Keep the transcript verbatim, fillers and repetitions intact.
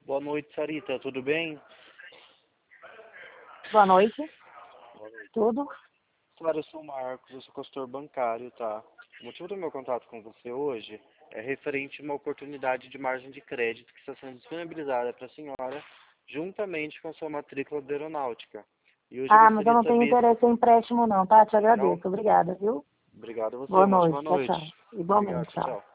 Boa noite, Sarita. Tudo bem? Boa noite. Boa noite. Tudo? Sara, eu sou o Marcos, eu sou consultor bancário, tá? O motivo do meu contato com você hoje é referente a uma oportunidade de margem de crédito que está sendo disponibilizada para a senhora juntamente com a sua matrícula da aeronáutica. E hoje eu Ah, mas eu gostaria de não tenho saber... interesse em empréstimo não, tá? Te Não? agradeço. Obrigada, viu? Obrigado a você. Boa Uma ótima noite. Tchau, noite. tchau. Obrigado. Igualmente, Tchau, tchau. tchau.